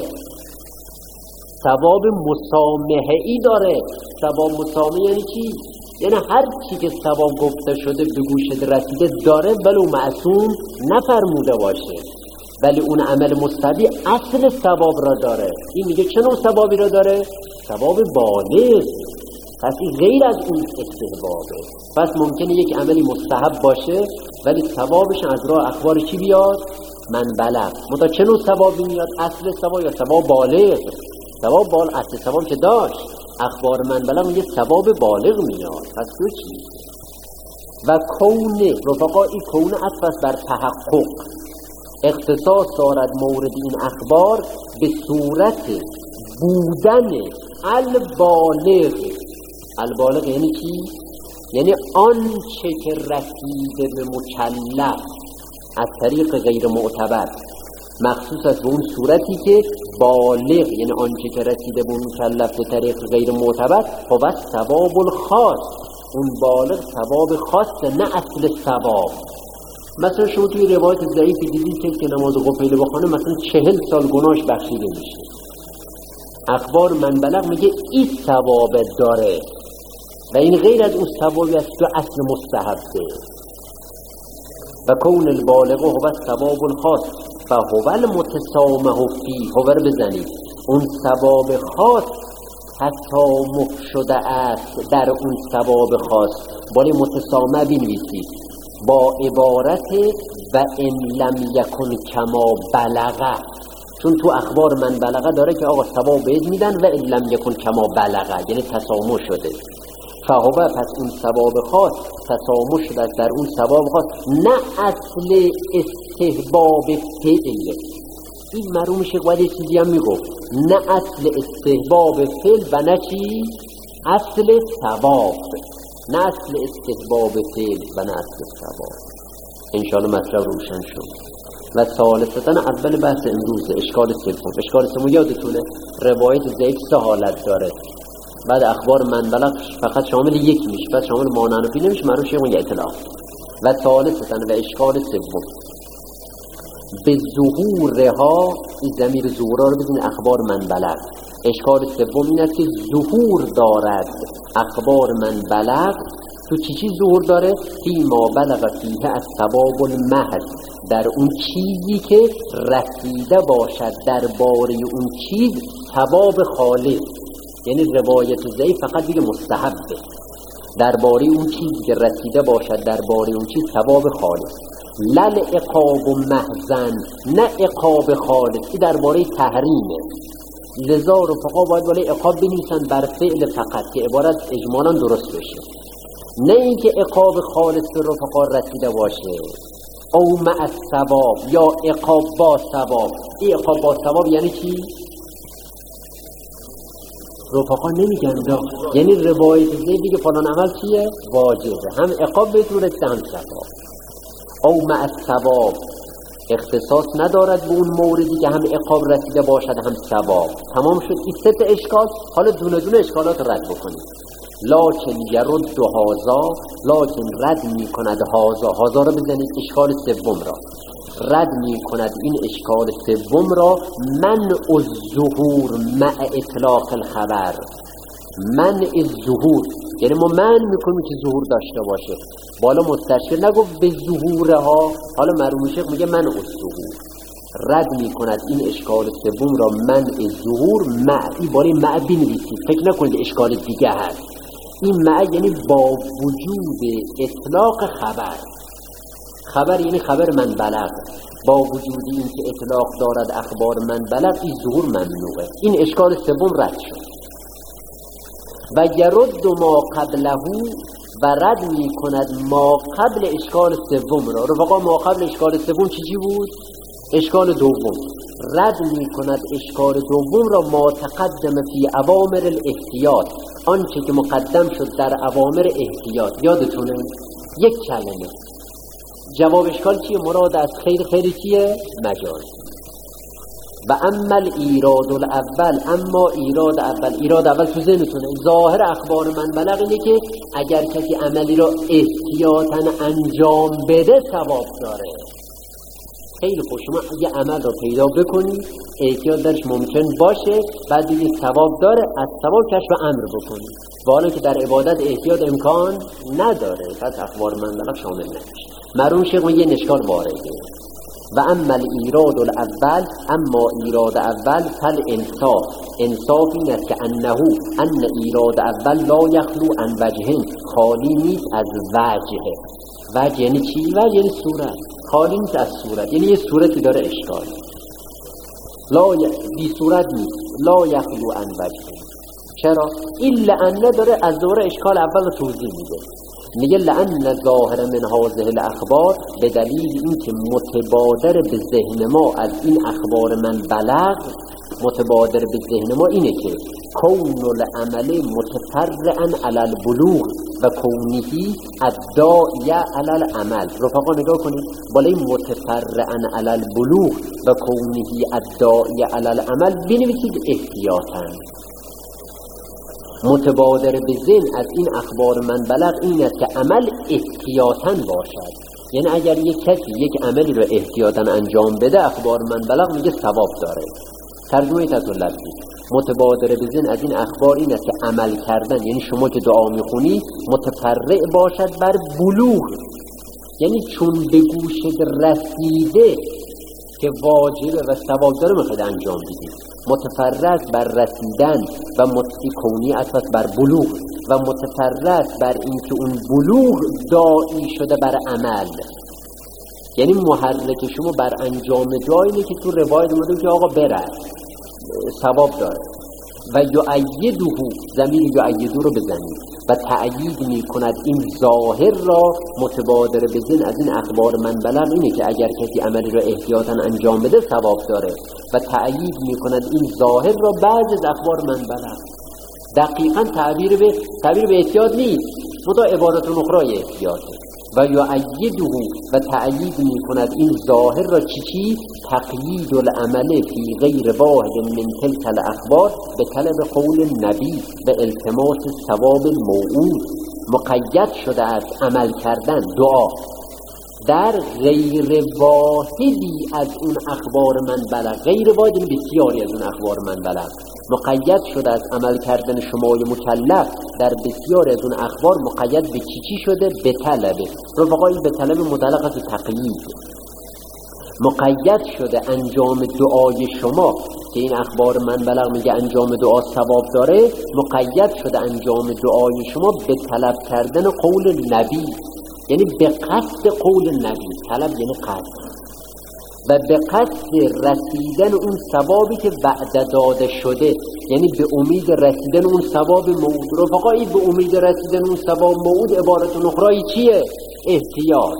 ثواب مسامحه‌ای داره. ثواب مسامحه یعنی چی؟ یعنی هر چی که ثواب گفته شده به گوشت رسیده داره، ولو معصوم نفرموده باشه، ولی اون عمل مستحبی اصل ثواب را داره. این میگه چه نوع ثوابی را داره؟ ثواب بالغ. پس این غیر از اون استحبابه. پس ممکنه یک عملی مستحب باشه ولی ثوابش از راه اخبار چی بیاد؟ من بلغ. متا چه نوع ثوابی میاد؟ اصل ثواب یا ثواب بالغ؟ ثواب بالغ، اصل ثواب که داشت، اخبار من بلغ میگه ثواب بالغ میاد. پس دو چیز. و کونه، رفقا این کونه عطف بر تحقق. اختصاص دارد مورد این اخبار به صورت بودن البالغ. البالغ یعنی چی؟ یعنی آنچه که رسیده به مکلف از طریق غیر معتبر، مخصوص است به اون صورتی که بالغ، یعنی آنچه که رسیده به مکلف به طریق غیر معتبر، خب از ثواب الخاص، اون بالغ ثواب خاص نه اصل ثواب. مثلا شما توی روایت ضعیفی دیدید که که نماز قفیله بخونه مثلا چهل سال گناهش بخشیده میشه. اخبار من بلغ میگه این ثواب داره و این غیر از اون ثوابی است که اصل مستحبه. و کون البالغ هو الثواب الخاص فهو المتسامح فیه. هو رو بزنید، اون ثواب خاص تسامح شده است در اون ثواب خاص. بالا متسامح بنویسید با عبارت و ان لم یکن کما بلغه، چون تو اخبار من بلغه داره که آقا ثواب بهت میدن و ان لم یکن کما بلغه، یعنی تسامح شده. فهو پس اون ثواب خاص تسامح شده در اون ثواب خاص، نه اصل استحباب فعل. این مرحوم شیخ باید یه چیزی هم میگفت، نه اصل استحباب فعل و نه چی؟ اصل ثواب. نه اصل استحباب فعل و نه اصل ثواب. انشاءالله مطلب روشن شد. و ثالثتاً اول بحث امروز اشکال سوم. اشکال سوم یادتونه روایت ضعیف سه حالت داره. بعد اخبار من بلغ فقط شامل یک میشه، بعد شامل مانع نفی نمیشه، معروف شیخ اون اطلاع. و ثالثتاً و اشکال سوم به ظهورها، این ضمیر ظهورها رو بزنید اخبار من بلغ. اشکال سوم این است که ظهور دارد اخبار من بلغ. تو چی چی ظهور داره؟ فی ما بلغ فیه از ثواب المحض، در اون چیزی که رسیده باشد در باره اون چیز ثواب خالص. یعنی روایت ضعیف فقط دیگه مستحبه، در باره اون چیزی که رسیده باشد در باره اون چیز ثواب خالص. لل عقاب محزن، نه عقاب خالص، این در باره تحریمه. لذا رفقا باید بالای عقاب بنویسن بر فعل فقط که عبارت اجمالا درست بشه، نه اینکه عقاب خالص به رفقا رسیده باشه. او مع الثواب یا عقاب با ثواب. این عقاب با ثواب یعنی چی؟ رفقا نمیگن دا. یعنی روایت زید دیگه فلان عمل چیه؟ واجبه، هم عقاب بهتون رسیده هم ثواب. او مع الثواب اختصاص ندارد به اون موردی که هم عقاب رسیده باشد هم ثواب. تمام شد این سه تا اشکال. حالا دونه دونه اشکالات رد بکنید. لکن یرد هازا، لکن رد می کند هازا. هازا رو بزنید اشکال سوم را رد می کند. این اشکال سوم را منع الظهور مع اطلاق الخبر. منع الظهور یعنی ما منع میکنیم که ظهور داشته باشه. بالا مستشکل نگفت به ظهورها، حالا مرحوم شیخ میگه منع الظهور. رد میکند این اشکال سوم را منع ظهور مع. این باره مع بنویسید، فکر نکنید اشکال دیگه هست. این مع یعنی با وجود اطلاق خبر. خبر یعنی خبر من بلغ، با وجود این که اطلاق دارد اخبار من بلغ، این ظهور ممنوعه. این اشکال سوم رد شد. و یرد ما قبله، و رد می کند ما قبل اشکال سوم را. رفقا ما قبل اشکال سوم چی چی بود؟ اشکال دوم. رد می کند اشکال دوم را ما تقدم فی اوامر الاحتیاط، آنچه که مقدم شد در اوامر احتیاط. یادتونه؟ یک کلمه. جواب اشکال چیه؟ مراد از خیر خیر چیه؟ مجاز. و اما ایراد الاول، اما ایراد اول، ایراد اول تو ذهنتونه ظاهر اخبار من بلغ اینه که اگر کسی عملی را احتیاطاً انجام بده ثواب داره. خیلی خوب، شما یه عمل را پیدا بکنید احتیاط درش ممکن باشه، بعد دیگه ثواب داره، از ثواب کشف امر بکنید. و حالا که در عبادت احتیاط امکان نداره، پس اخبار من بلغ شامل نمیشه. مرحوم شیخ یه نشکال وارده. و اما ایراد الاول، اما ایراد اول فل انصاف. انصاف این است که انه ان ایراد اول لا یخلو عن وجه، خالی نیست از وجه. وجه یعنی چی؟ وجه یعنی صورت، خالی نیست از صورت، یعنی یه صورتی داره اشکال. لا ی... بی صورت نیست. لا یخلو عن وجه. چرا؟ این لعنه داره از دوره اشکال اول رو توضیح میده. میگه لأن ظاهر من هذه الاخبار، به دلیل اینکه متبادر به ذهن ما از این اخبار من بلغ، متبادر به ذهن ما اینه که کون العمل متفرعا علی البلوغ و کونهی الداعی علی العمل. رفقا نگاه کنید، بالای متفرعا علی البلوغ و کونهی الداعی علی العمل بنویسید احتیاطاً. متبادر به ذهن از این اخبار من بلغ این است که عمل احتیاطاً باشد. یعنی اگر یک کسی یک عملی رو احتیاطاً انجام بده، اخبار من بلغ میگه ثواب داره. ترجمه تحت لفظی متبادر به ذهن از این اخبار این است که عمل کردن، یعنی شما که دعا میخونی متفرع باشد بر بلوغ، یعنی چون به گوشت رسیده که واجبه و ثواب داره میخواد انجام بدید. متفرع بر رسیدن و مطلقی کونی اساس بر بلوغ و متفرع بر اینکه اون بلوغ داعی شده بر عمل، یعنی محرک شما بر انجام دعایی که تو روایت اومده که آقا بره ثواب داره. و یؤیده، ضمیر یؤیده رو بزنید و تأیید می کند این ظاهر را. متبادر به ذهن از این اخبار من بلغ اینه که اگر کسی عملی را احتیاطاً انجام بده ثواب داره و تأیید می کند این ظاهر را بعض از اخبار من بلغ. دقیقاً تعبیر به تعبیر به احتیاط نیست، متا عبارت اخرى احتیاطه. و یؤیده و تأیید می کند این ظاهر را چی چی؟ تقیید العمل فی غیر واحد من تلک الاخبار به طلب قول نبی و التماس ثواب الموعود. مقید شده است عمل کردن دعا در غیر واحدی از اون اخبار من بلغ. غیر واحد بسیاری از اون اخبار من بلغ. مقید شده از عمل کردن شمای مکلف در بسیار از اون اخبار مقید به چی چی شده؟ به طلبه. رفقایی به طلب مطلق از تقیید. مقید شده انجام دعای شما که این اخبار من بلغ میگه انجام دعا ثواب داره، مقید شده انجام دعای شما به طلب کردن قول نبی، یعنی به قصد قول نبی. طلب یعنی قصد و به قصد رسیدن اون ثوابی که وعده داده شده، یعنی به امید رسیدن اون ثواب موعود. رفقایی به امید رسیدن اون ثواب موعود عبارت اخرى چیه؟ احتیاط.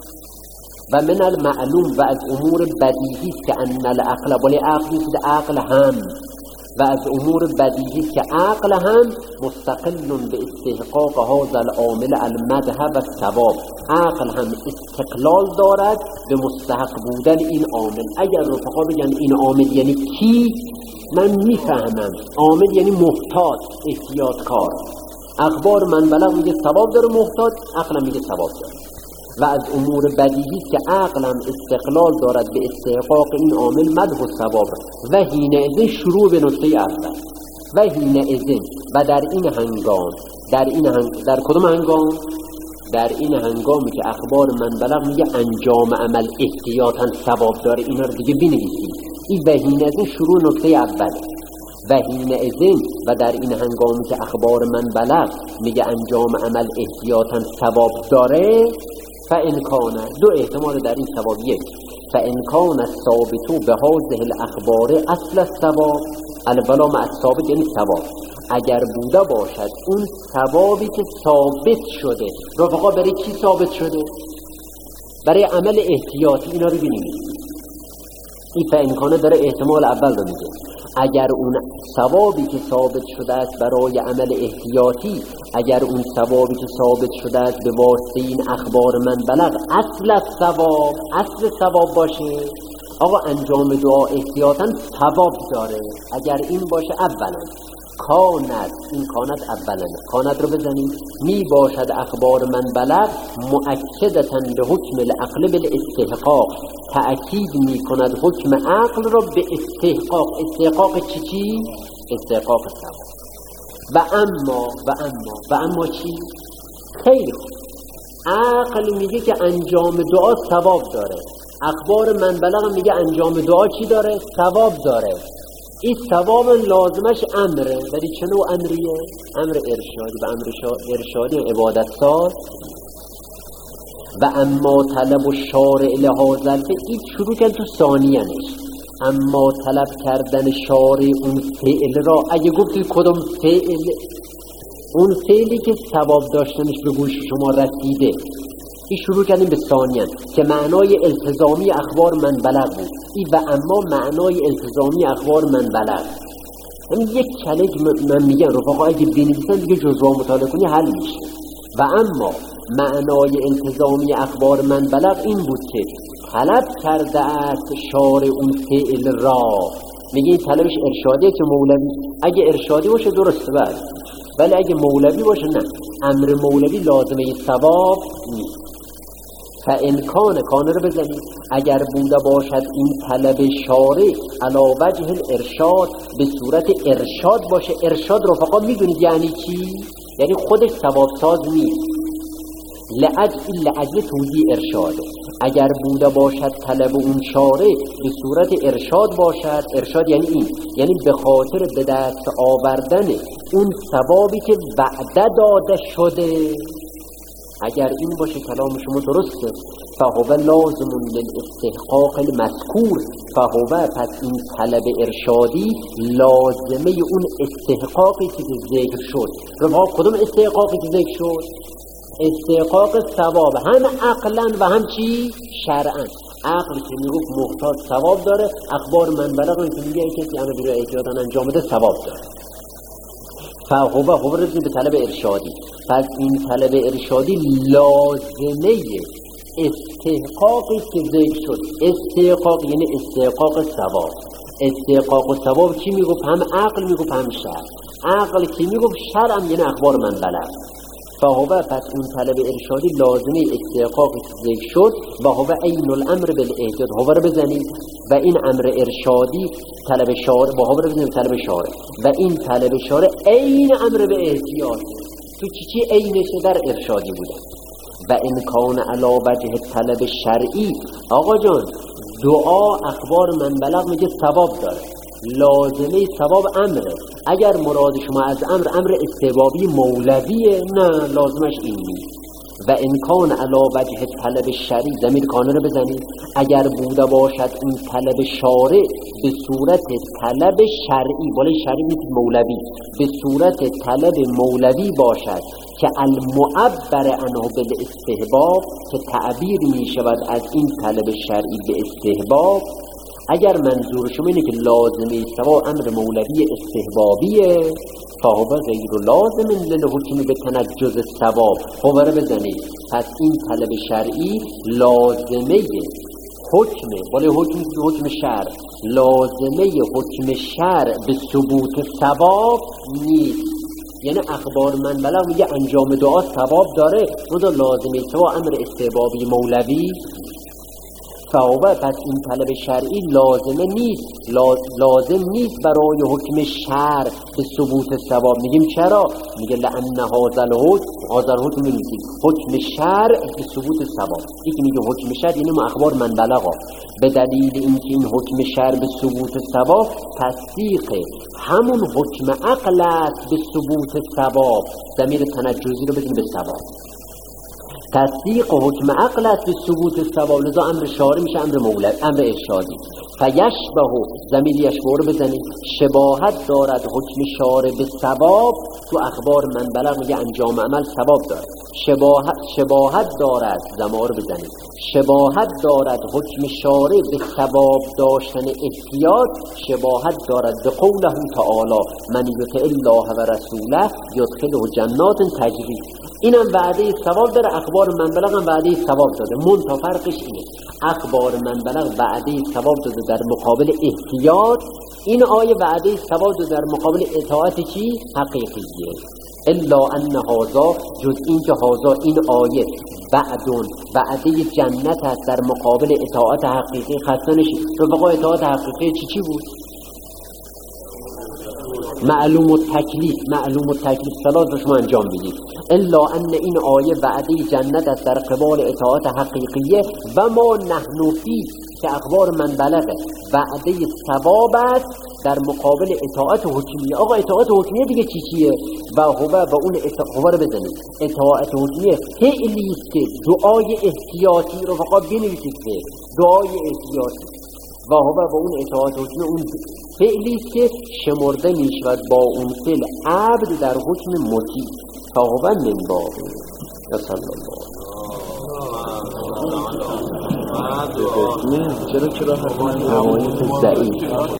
و من المعلوم و از امور بدیهی که ان العقل ولی عقل نیست، عقل هم و از امور بدیهی که عقل هم مستقل به استحقاق هذا العامل المذهب و ثواب. عقل هم استقلال دارد به مستحق بودن این عامل. اگر رفقا بگن این عامل یعنی کی، من میفهمم. عامل یعنی محتاط، احتیاطکار. اخبار من بلغ میگه ثواب داره، محتاط عقل میگه ثواب داره. و از امور بدیهی که عقل هم استقلال دارد به استحقاق این عامل مدح و ثواب. و حینئذ شروع به نکته اول. و حینئذ و در این هنگام، در این هنگ... در کدوم هنگام؟ در این هنگامی که اخبار من بلغ میگه انجام عمل احتیاطاً ثواب داره، اینا رو دیگه بنویسید. این و حینئذ شروع نکته اول. و حینئذ و در این هنگامی که اخبار من بلغ میگه انجام عمل احتیاطاً ثواب داره، فإن کان، دو احتمال در این ثواب. یک، فإن کان الثابت به هذه الاخبار اصل الثواب، البلا مع الثابت یعنی ثواب. اگر بوده باشد اون ثوابی که ثابت شده، رفقا برای کی ثابت شده؟ برای عمل احتیاطی. اینا رو بنویسید. این فإن کان داره احتمال اول رو میگه. اگر اون ثوابی که ثابت شده است برای عمل احتیاطی، اگر اون ثوابی که ثابت شده است به واسطه این اخبار من بلغ اصل ثواب، اصل ثواب باشه، آقا انجام دعا احتیاطاً ثواب داره. اگر این باشه اولا کانت، این کانت اولا، کانت رو بزنید، می باشد اخبار من بلغ مؤکدتاً به حکم العقل بالاستحقاق، تأکید می کند حکم عقل را به استحقاق. استحقاق چی چی؟ استحقاق ثواب. و اما و اما و اما چی؟ خیر، عقل میگه که انجام دعا ثواب داره، اخبار من بلغ میگه انجام دعا چی داره؟ ثواب داره. این ثواب لازمش امره، ولی چه نوع امریه؟ امر ارشادی. و امر ارشادی عبادت ساز. و اما طلب و شارع لهذا الفعل، این شروع کن تو ثانیانش. اما طلب کردن شارع اون فعل را، اگه گفتی کدوم فعل، اون فعلی که ثواب داشتنش به گوش شما رسیده، این شروع کردیم به ثانیان که معنای التزامی اخبار من بلغ بود. این و اما معنای التزامی اخبار من بلغ، همین یک کلک من میگم رفقا اگه بنویسن دیگه جزوه مطالعه کنی حل میشه. و اما معنای التزامی اخبار من بلغ این بود که طلب کرده است شارع اون فعل را. میگه این طلبش ارشادیه که مولوی، اگه ارشادی باشه درسته بله، ولی اگه مولوی باشه نه، امر مولوی لازمه ثواب نیست. فان کان کان رو بزنید اگر بوده باشد این طلب شارع علی وجه الارشاد به صورت ارشاد باشه. ارشاد رفقا میدونید یعنی چی؟ یعنی خودش ثواب ساز نیست. لأجل لأجل توضیح ارشاده. اگر بوده باشد طلب اون شارع به صورت ارشاد باشد، ارشاد یعنی این، یعنی به خاطر به دست آوردن اون ثوابی که وعده داده شده، اگر این باشه کلام شما درسته. فهو لازم للاستحقاق المذکور، فهو پس این طلب ارشادی لازمه اون استحقاقی که ذکر شد. رفا کدوم استحقاقی که ذکر شد؟ استحقاق ثواب، هم عقلا و هم چی؟ شرعا. عقل که میگفت محتاج ثواب داره، اخبار من بلغ که میگه کسی امر به احتیاطاً انجام بده ثواب داره. فهو هو رسید به طلب ارشادی. پس این طلب ارشادی لازمه استحقاقی که ذکر شد. استحقاق یعنی استحقاق ثواب. استحقاق ثواب کی میگفت؟ هم عقل میگفت هم شرع. عقل کی میگفت؟ شرع یعنی اخبار من بلغ. فهو پس اون طلب ارشادی لازمه استحقاقی که ذکر شد. و هو عین الامر بالاحتیاط. هو رو بزنید و این امر ارشادی طلب شارع، با هو رو بزنید طلب شارع و این طلب شارع عین امر به احتیاط. تو چی چی عینشه؟ در ارشادی بوده. و امکان علی وجه طلب شرعی. آقا جان دعا اخبار من بلغ میگه ثواب داره، لازمه ثواب امره. اگر مراد شما از امر امر استحبابی مولویه، نه لازمش این نیست. و امکان علی وجه طلب شرعی، ضمیر کانه رو بزنید اگر بوده باشد این طلب شارع به صورت طلب شرعی، ولی شرعی نیست مولوی، به صورت طلب مولوی باشد که المعبر عنه بالاستحباب، که تعبیر می شود از این طلب شرعی به استحباب. اگر منظور شما اینه که لازمه ثواب امر مولوی استحبابیه، فهو غیر لازم للحکم به تنجز الثواب. هو رو بزنید پس این طلب شرعی لازمه حکم، ولی حکم حکم شرع، لازمه حکم شرع به ثبوت ثواب نیست. یعنی اخبار من بلغ میگه انجام دعا ثواب داره، مدار لازمه ثواب امر استحبابی مولوی. فهو پس این طلب شرعی لازمه نیست، لازم نیست برای حکم شرع به ثبوت ثواب. میگیم چرا؟ میگه لأن هذا الحکم، هذا الحکم نیست حکم شرع به ثبوت ثواب. یکی میگه حکم شرع یعنی ما اخبار من بلغا، به دلیل اینکه این حکم شرع به ثبوت ثواب تصدیق همون حکم عقل است به ثبوت ثواب. ضمیر تنجزی رو بدیم به ثواب. تصدیق حکم عقل است به ثبوت ثواب، لذا امر شارع میشه امر مولوی، امر ارشادی. فیشبه، ضمیر یشبه رو بزنید، شباهت دارد حکم شارع به ثواب. تو اخبار من بلغ میگه انجام عمل ثواب داره. شباهت شباهت دارد، ضمیر بزنید، شباهت دارد حکم شارع به ثواب داشتن احتیاط، شباهت دارد به قوله تعالی من یطع الله و رسوله یدخله جنات تجری. اینم وعده ثواب داره، اخبار من بلغ هم وعده ثواب داده. منتها فرقش اینه، اخبار من بلغ وعده ثواب داده در مقابل احتیاط، این آیه وعده ثواب داده در مقابل اطاعت چی؟ حقیقیه. الا ان هذا، جز این که هذا این آیه بعدون وعده جنت هست در مقابل اطاعت حقیقی. خسته نشید رفقا، اطاعت حقیقی چی چی بود؟ معلوم التکلیف، معلوم التکلیف ثلاث رو شما انجام بدید. الا ان این آیه وعده جنت است در قبال اطاعت حقیقیه و ما نحن فی، که اخبار من بلغه وعده ثواب است در مقابل اطاعت حکمیه. آقا اطاعت حکمیه دیگه چی چیه؟ و هو و اون هو رو بزنید، اطاعت حکمیه فعلی است که دعای احتیاطی رو فقط بنویسید که دعای احتیاطی، و هو و اون اطاعت حکمیه اون فعلی است که شمرده می شود با اون فعل عبد در حکم مطیع. فهو من باب صلی الله چرا چرا حرمان ضعیف